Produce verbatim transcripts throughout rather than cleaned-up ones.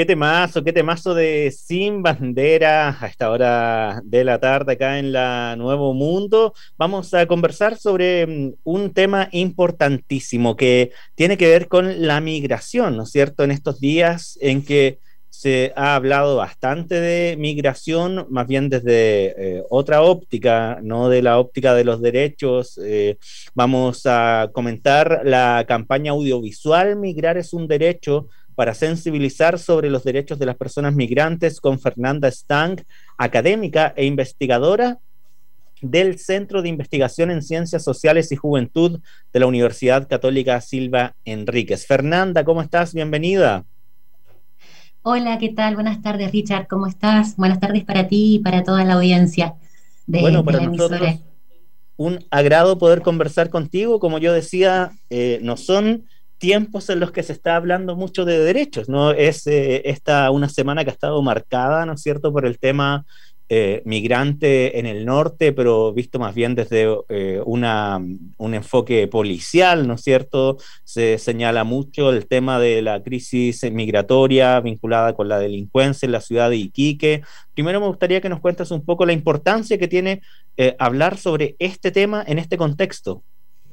Qué temazo, qué temazo de Sin Bandera a esta hora de la tarde acá en la Nuevo Mundo. Vamos a conversar sobre mm, un tema importantísimo que tiene que ver con la migración, ¿no es cierto? En estos días en que se ha hablado bastante de migración, más bien desde eh, otra óptica, no de la óptica de los derechos. Eh, vamos a comentar la campaña audiovisual Migrar es un derecho para sensibilizar sobre los derechos de las personas migrantes con Fernanda Stang, académica e investigadora del Centro de Investigación en Ciencias Sociales y Juventud de la Universidad Católica Silva Enríquez. Fernanda, ¿cómo estás? Bienvenida. Hola, ¿qué tal? Buenas tardes, Richard, ¿cómo estás? Buenas tardes para ti y para toda la audiencia de, Bueno, de para la emisora. nosotros un agrado poder conversar contigo. Como yo decía, eh, no son tiempos en los que se está hablando mucho de derechos, ¿no? Es eh, esta una semana que ha estado marcada, ¿no es cierto?, por el tema eh, migrante en el norte, pero visto más bien desde eh, una, un enfoque policial, ¿no es cierto? Se señala mucho el tema de la crisis migratoria vinculada con la delincuencia en la ciudad de Iquique. Primero me gustaría que nos cuentes un poco la importancia que tiene eh, hablar sobre este tema en este contexto.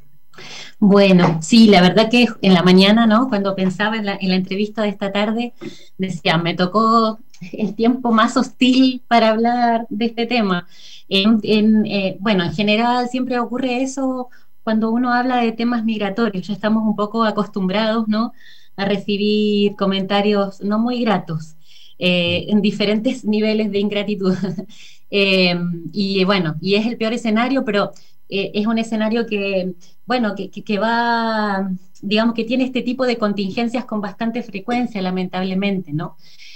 Bueno, sí, la verdad que en la mañana, ¿no? Cuando pensaba en la, en la entrevista de esta tarde, decía, me tocó el tiempo más hostil para hablar de este tema. En, en, eh, bueno, en general siempre ocurre eso cuando uno habla de temas migratorios. Ya estamos un poco acostumbrados, ¿no?, a recibir comentarios no muy gratos, eh, en diferentes niveles de ingratitud. Eh, y bueno, y es el peor escenario, pero eh, es un escenario que, bueno, que, que, que va, digamos que tiene este tipo de contingencias con bastante frecuencia, lamentablemente, ¿no?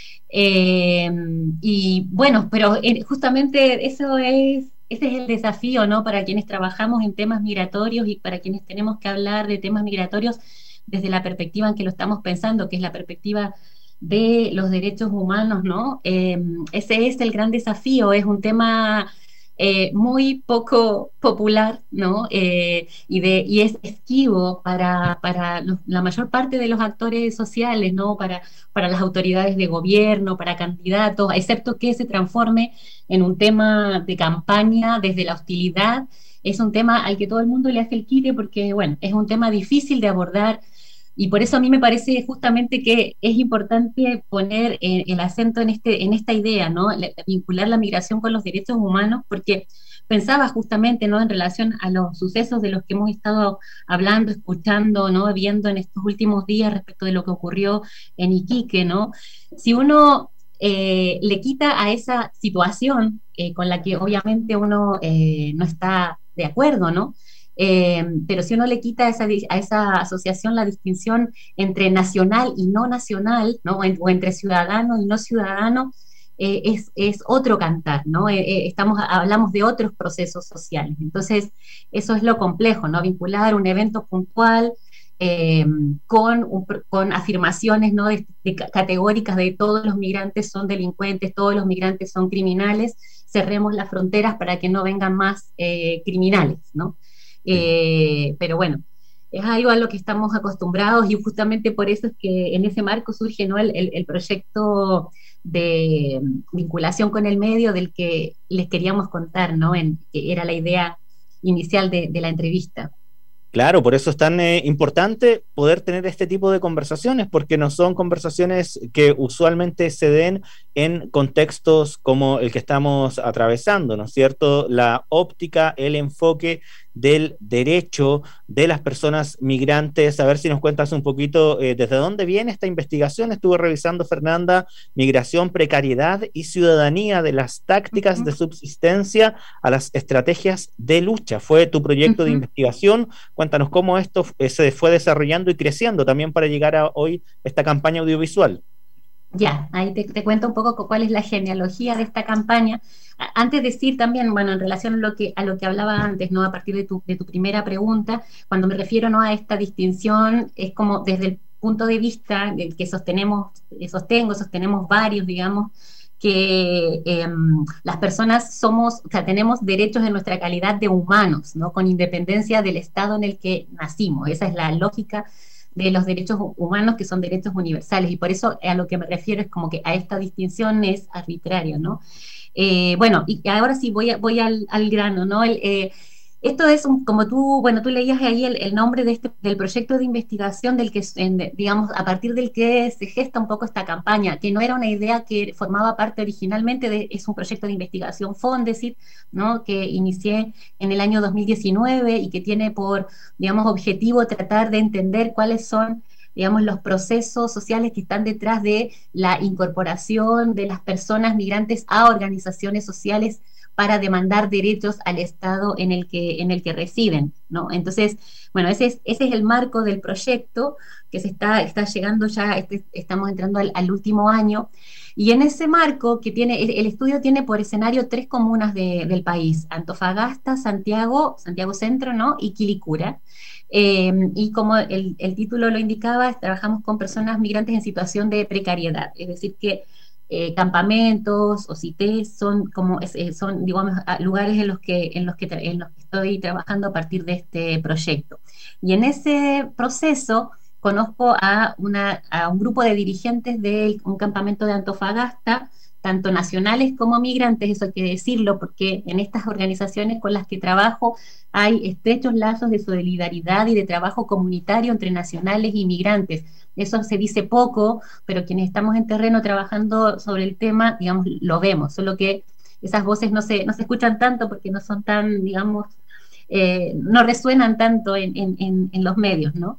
Eh, y bueno, pero eh, justamente eso es, ese es el desafío, ¿no? Para quienes trabajamos en temas migratorios y para quienes tenemos que hablar de temas migratorios desde la perspectiva en que lo estamos pensando, que es la perspectiva de los derechos humanos, ¿no? Eh, ese es el gran desafío, es un tema eh, muy poco popular, ¿no? Eh, y, de, y es esquivo para, para los, la mayor parte de los actores sociales, ¿no? Para, para las autoridades de gobierno, para candidatos, excepto que se transforme en un tema de campaña desde la hostilidad. Es un tema al que todo el mundo le hace el quite porque, bueno, es un tema difícil de abordar y por eso a mí me parece justamente que es importante poner eh, el acento en, este, en esta idea, ¿no? La- vincular la migración con los derechos humanos, porque pensaba justamente, ¿no?, en relación a los sucesos de los que hemos estado hablando, escuchando, ¿no?, viendo en estos últimos días respecto de lo que ocurrió en Iquique, ¿no? Si uno eh, le quita a esa situación eh, con la que obviamente uno eh, no está de acuerdo, ¿no? Eh, pero si uno le quita a esa, a esa asociación la distinción entre nacional y no nacional, ¿no? O, en, o entre ciudadano y no ciudadano, eh, es, es, otro cantar, ¿no? Eh, eh, estamos, hablamos de otros procesos sociales. Entonces, eso es lo complejo, ¿no? Vincular un evento puntual eh, con, un, con, afirmaciones, ¿no?, de, de, categóricas de todos los migrantes son delincuentes, todos los migrantes son criminales, cerremos las fronteras para que no vengan más eh, criminales, ¿no? Sí. Eh, pero bueno, es algo a lo que estamos acostumbrados y justamente por eso es que en ese marco surge, ¿no?, el, el, el proyecto de vinculación con el medio del que les queríamos contar, ¿no?, en, que era la idea inicial de, de la entrevista. Claro, por eso es tan eh, importante poder tener este tipo de conversaciones, porque no son conversaciones que usualmente se den en contextos como el que estamos atravesando, ¿no es cierto? La óptica, el enfoque del derecho de las personas migrantes. A ver si nos cuentas un poquito eh, desde dónde viene esta investigación. Estuve revisando, Fernanda, migración, precariedad y ciudadanía, de las Uh tácticas -huh, de subsistencia a las estrategias de lucha. Fue tu uh proyecto de -huh. investigación. Cuéntanos cómo esto se fue desarrollando y creciendo también para llegar a hoy esta campaña audiovisual. Ya, ahí te, te, cuento un poco cuál es la genealogía de esta campaña. Antes de decir también, bueno, en relación a lo que, a lo que hablaba antes, ¿no?, a partir de tu, de tu primera pregunta, cuando me refiero, ¿no?, a esta distinción, es como desde el punto de vista que sostenemos, sostengo, sostenemos varios, digamos, que eh, las personas somos, o sea, tenemos derechos en nuestra calidad de humanos, ¿no?, con independencia del estado en el que nacimos. Esa es la lógica de los derechos humanos, que son derechos universales, y por eso a lo que me refiero es como que a esta distinción es arbitraria, ¿no? Eh, bueno, y ahora sí voy, a, voy al, al grano, ¿no? El, eh, esto es, un, como tú, bueno, tú leías ahí el, el nombre de este, del proyecto de investigación del que, en, digamos, a partir del que se gesta un poco esta campaña, que no era una idea que formaba parte originalmente de, es un proyecto de investigación Fondesit, ¿no? Que inicié en el año dos mil diecinueve y que tiene por, digamos, objetivo tratar de entender cuáles son, digamos, los procesos sociales que están detrás de la incorporación de las personas migrantes a organizaciones sociales para demandar derechos al Estado en el que, en el que residen, ¿no? Entonces, bueno, ese es, ese es el marco del proyecto que se está, está llegando ya, este, estamos entrando al, al último año, y en ese marco que tiene, el estudio tiene por escenario tres comunas de, del país: Antofagasta, Santiago, Santiago Centro, ¿no? Y Quilicura. Eh, y como el, el título lo indicaba, trabajamos con personas migrantes en situación de precariedad, es decir, que eh, campamentos o C I T E S son como son digamos lugares en los que en los que en los que estoy trabajando a partir de este proyecto. Y en ese proceso conozco a una a un grupo de dirigentes de un campamento de Antofagasta, tanto nacionales como migrantes, eso hay que decirlo, porque en estas organizaciones con las que trabajo hay estrechos lazos de solidaridad y de trabajo comunitario entre nacionales y migrantes. Eso se dice poco, pero quienes estamos en terreno trabajando sobre el tema, digamos, lo vemos, solo que esas voces no se, no se escuchan tanto porque no son tan, digamos, eh, no resuenan tanto en, en, en los medios, ¿no?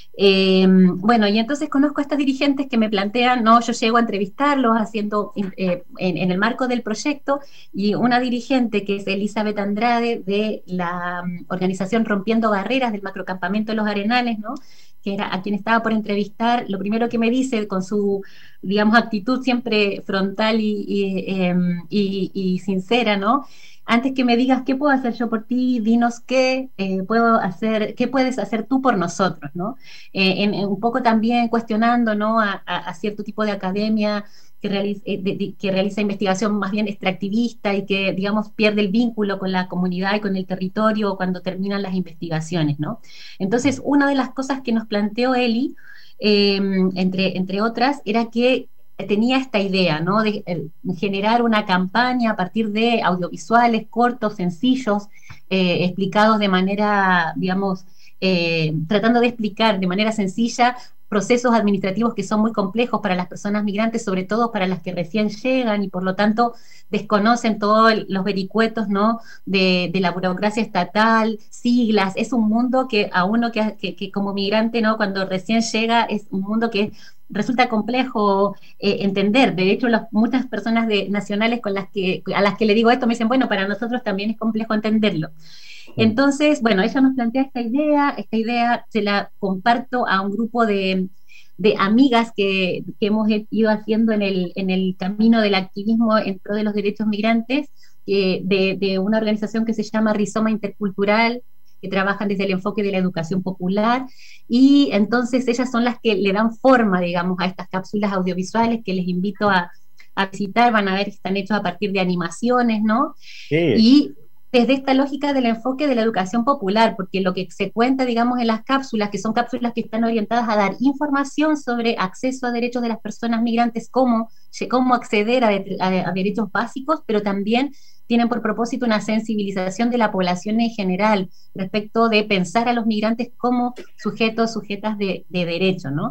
Eh, bueno, y entonces conozco a estas dirigentes que me plantean, no, yo llego a entrevistarlos haciendo, eh, en, en el marco del proyecto, y una dirigente que es Elizabeth Andrade de la um, organización Rompiendo Barreras del Macrocampamento de los Arenales, ¿no? Que era a quien estaba por entrevistar, lo primero que me dice con su, digamos, actitud siempre frontal y, y, eh, y, y sincera, ¿no? Antes que me digas qué puedo hacer yo por ti, dinos qué eh, puedo hacer, qué puedes hacer tú por nosotros, ¿no? Eh, en, en un poco también cuestionando, ¿no? A, a, a cierto tipo de academia que realiza, eh, de, de, que realiza investigación más bien extractivista y que, digamos, pierde el vínculo con la comunidad y con el territorio cuando terminan las investigaciones, ¿no? Entonces, una de las cosas que nos planteó Eli, eh, entre, entre otras, era que tenía esta idea, ¿no? De, de generar una campaña a partir de audiovisuales cortos, sencillos, eh, explicados de manera, digamos, eh, tratando de explicar de manera sencilla procesos administrativos que son muy complejos para las personas migrantes, sobre todo para las que recién llegan y por lo tanto desconocen todos los vericuetos, ¿no? de, de la burocracia estatal, siglas. Es un mundo que a uno que, que, que como migrante, ¿no? Cuando recién llega, es un mundo que resulta complejo eh, entender. De hecho, las, muchas personas de, nacionales con las que, a las que le digo esto me dicen, bueno, para nosotros también es complejo entenderlo. Entonces, bueno, ella nos plantea esta idea, esta idea se la comparto a un grupo de, de amigas que, que hemos ido haciendo en el, en el camino del activismo en pro de los derechos migrantes, eh, de, de una organización que se llama Rizoma Intercultural, que trabajan desde el enfoque de la educación popular, y entonces ellas son las que le dan forma, digamos, a estas cápsulas audiovisuales que les invito a, a visitar. Van a ver que están hechos a partir de animaciones, ¿no? Sí. Y desde esta lógica del enfoque de la educación popular, porque lo que se cuenta, digamos, en las cápsulas, que son cápsulas que están orientadas a dar información sobre acceso a derechos de las personas migrantes, cómo, cómo acceder a, a, a derechos básicos, pero también tienen por propósito una sensibilización de la población en general respecto de pensar a los migrantes como sujetos, sujetas de, de derecho, ¿no?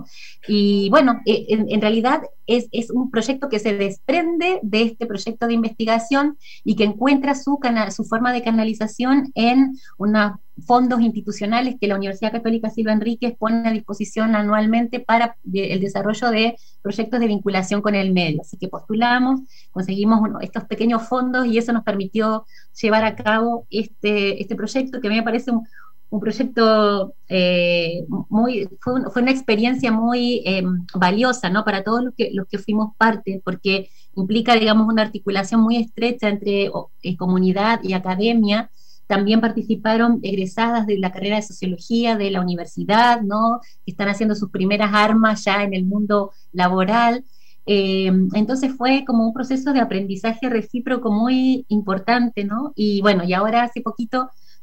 Y bueno, en, en realidad es, es un proyecto que se desprende de este proyecto de investigación y que encuentra su, canal, su forma de canalización en unos fondos institucionales que la Universidad Católica Silva Enríquez pone a disposición anualmente para el desarrollo de proyectos de vinculación con el medio. Así que postulamos, conseguimos uno, estos pequeños fondos y eso nos permitió llevar a cabo este, este proyecto, que a mí me parece un, un proyecto eh, muy, fue, un, fue una experiencia muy eh, valiosa, ¿no? Para todos los que, los que fuimos parte, porque implica, digamos, una articulación muy estrecha entre eh, comunidad y academia. También participaron egresadas de la carrera de Sociología de la universidad, ¿no? Que están haciendo sus primeras armas ya en el mundo laboral. Eh, entonces fue como un proceso de aprendizaje recíproco muy importante, ¿no? Y bueno, y ahora hace poquito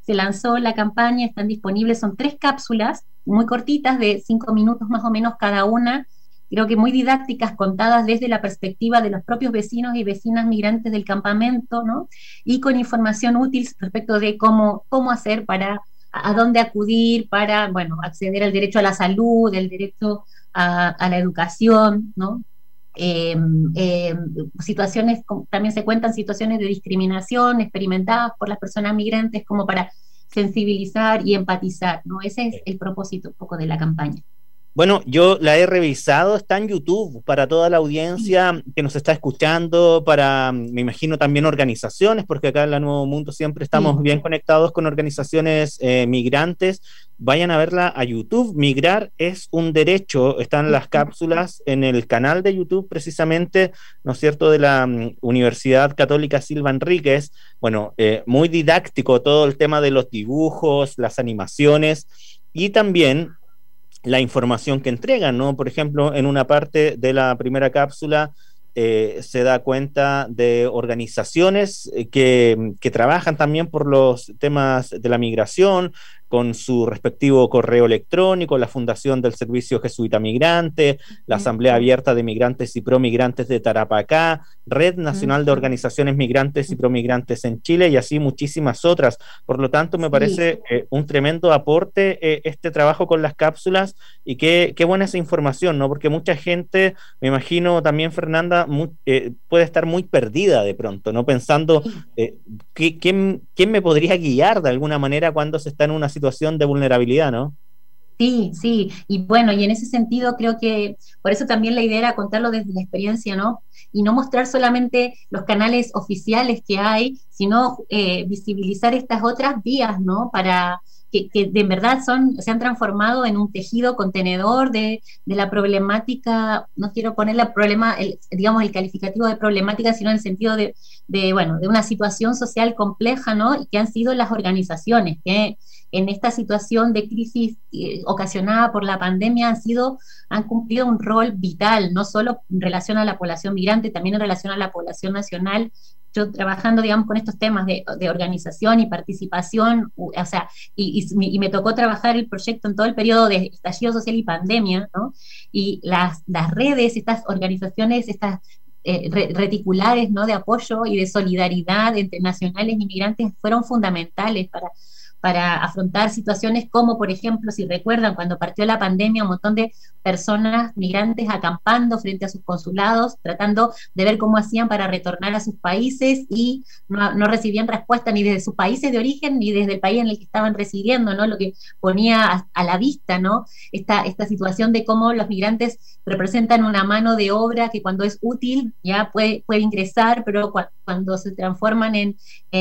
se lanzó la campaña, están disponibles, son tres cápsulas muy cortitas, de cinco minutos más o menos cada una, creo que muy didácticas, contadas desde la perspectiva de los propios vecinos y vecinas migrantes del campamento, ¿no? Y con información útil respecto de cómo, cómo hacer para, a, a dónde acudir para, bueno, acceder al derecho a la salud, el derecho a, a la educación, ¿no? Eh, eh, situaciones, también se cuentan situaciones de discriminación experimentadas por las personas migrantes como para sensibilizar y empatizar, ¿no? Ese es el propósito un poco de la campaña. Bueno, yo la he revisado, está en YouTube para toda la audiencia que nos está escuchando, para, me imagino, también organizaciones, porque acá en la Nuevo Mundo siempre estamos sí. bien conectados con organizaciones eh, migrantes. Vayan a verla a YouTube. Migrar es un derecho, están las cápsulas en el canal de YouTube precisamente, ¿no es cierto?, de la um, Universidad Católica Silva Enríquez. Bueno, eh, muy didáctico todo el tema de los dibujos, las animaciones y también la información que entregan, ¿no? Por ejemplo, en una parte de la primera cápsula eh, se da cuenta de organizaciones que, que trabajan también por los temas de la migración, con su respectivo correo electrónico, la Fundación del Servicio Jesuita Migrante, la Asamblea Abierta de Migrantes y Promigrantes de Tarapacá, Red Nacional de Organizaciones Migrantes y Promigrantes en Chile, y así muchísimas otras. Por lo tanto, me parece eh, un tremendo aporte eh, este trabajo con las cápsulas, y qué, qué buena esa información, ¿no? Porque mucha gente, me imagino también, Fernanda, muy, eh, puede estar muy perdida de pronto, ¿no? Pensando, eh, ¿quién, ¿quién me podría guiar de alguna manera cuando se está en una situación situación de vulnerabilidad, ¿no? Sí, sí, y bueno, y en ese sentido creo que por eso también la idea era contarlo desde la experiencia, ¿no? Y no mostrar solamente los canales oficiales que hay, sino eh, visibilizar estas otras vías, ¿no? Para que, que de verdad son, se han transformado en un tejido contenedor de, de la problemática, no quiero poner la problema, el, digamos, el calificativo de problemática, sino en el sentido de, de, bueno, de una situación social compleja, ¿no? Y que han sido las organizaciones que en esta situación de crisis eh, ocasionada por la pandemia han sido, han cumplido un rol vital, no solo en relación a la población migrante, también en relación a la población nacional. Yo trabajando, digamos, con estos temas de, de organización y participación, o sea, y, y, y me tocó trabajar el proyecto en todo el periodo de estallido social y pandemia, ¿no? Y las, las redes, estas organizaciones, estas Eh, reticulares, ¿no?, de apoyo y de solidaridad entre nacionales y migrantes fueron fundamentales para, para afrontar situaciones como, por ejemplo, si recuerdan, cuando partió la pandemia, un montón de personas migrantes acampando frente a sus consulados, tratando de ver cómo hacían para retornar a sus países, y no, no recibían respuesta ni desde sus países de origen ni desde el país en el que estaban residiendo, ¿no? Lo que ponía a, a la vista, ¿no?, esta, esta situación de cómo los migrantes representan una mano de obra que cuando es útil ya puede, puede ingresar, pero cu cuando se transforman en,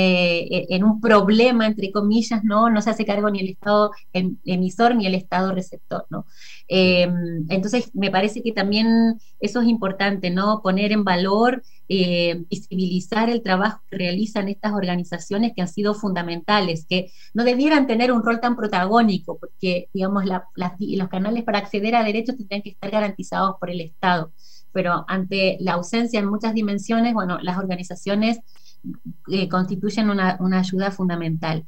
eh, en un problema, entre comillas, ¿no? No se hace cargo ni el Estado emisor ni el Estado receptor, ¿no? Eh, entonces, me parece que también eso es importante, ¿no? Poner en valor, eh, visibilizar el trabajo que realizan estas organizaciones que han sido fundamentales, que no debieran tener un rol tan protagónico, porque, digamos, la, la, los canales para acceder a derechos tendrían que estar garantizados por el Estado, pero ante la ausencia en muchas dimensiones, bueno, las organizaciones eh, constituyen una, una ayuda fundamental.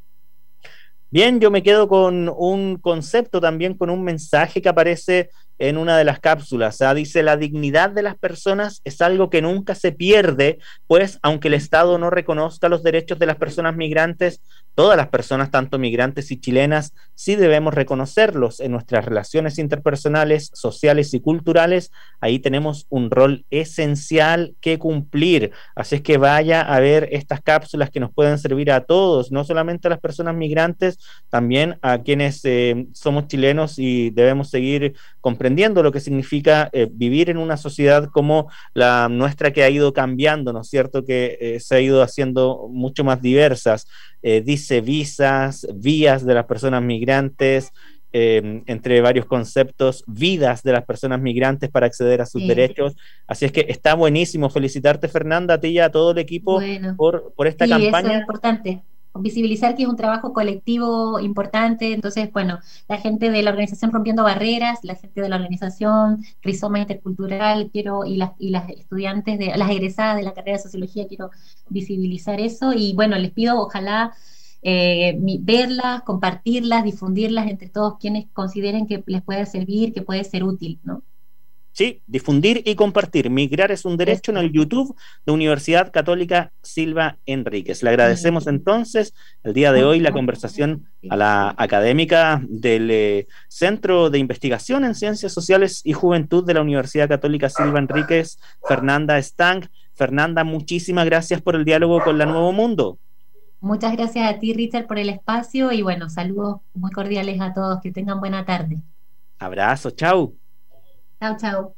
Bien, yo me quedo con un concepto también, con un mensaje que aparece en una de las cápsulas. ¿eh? Dice: la dignidad de las personas es algo que nunca se pierde, pues aunque el Estado no reconozca los derechos de las personas migrantes, todas las personas, tanto migrantes y chilenas, sí debemos reconocerlos en nuestras relaciones interpersonales, sociales y culturales. Ahí tenemos un rol esencial que cumplir. Así es que vaya a ver estas cápsulas que nos pueden servir a todos, no solamente a las personas migrantes, también a quienes eh, somos chilenos y debemos seguir comprendiendo lo que significa eh, vivir en una sociedad como la nuestra, que ha ido cambiando, ¿no es cierto?, que eh, se ha ido haciendo mucho más diversas. Eh, dice visas, vías de las personas migrantes, eh, entre varios conceptos, vidas de las personas migrantes para acceder a sus sí. derechos. Así es que está buenísimo. Felicitarte, Fernanda, a ti y a todo el equipo bueno, por, por esta sí, campaña. Eso es importante. Visibilizar que es un trabajo colectivo importante. Entonces, bueno, la gente de la organización Rompiendo Barreras, la gente de la organización Rizoma Intercultural, quiero, y las, y las estudiantes, de las egresadas de la carrera de Sociología, quiero visibilizar eso, y bueno, les pido, ojalá eh, mi, verlas, compartirlas, difundirlas entre todos quienes consideren que les pueda servir, que puede ser útil, ¿no? Sí, difundir y compartir. Migrar es un derecho en el YouTube de Universidad Católica Silva Enríquez. Le agradecemos entonces el día de hoy la conversación a la académica del eh, Centro de Investigación en Ciencias Sociales y Juventud de la Universidad Católica Silva Enríquez, Fernanda Stang. Fernanda, muchísimas gracias por el diálogo con la Nuevo Mundo. Muchas gracias a ti, Richard, por el espacio y bueno, saludos muy cordiales a todos. Que tengan buena tarde. Abrazo, chau. Chao, chao.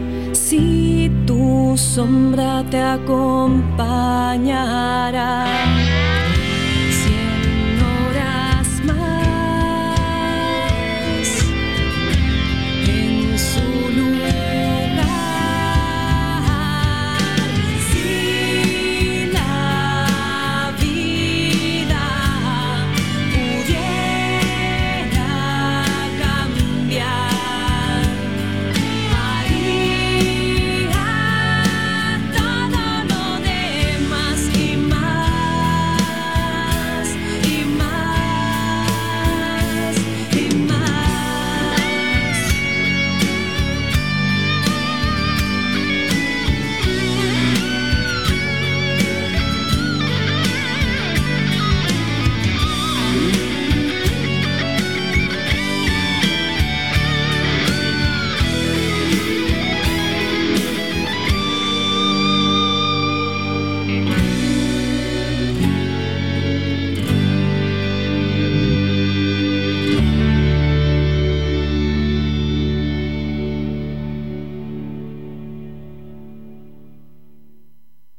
Sombra te acompañará.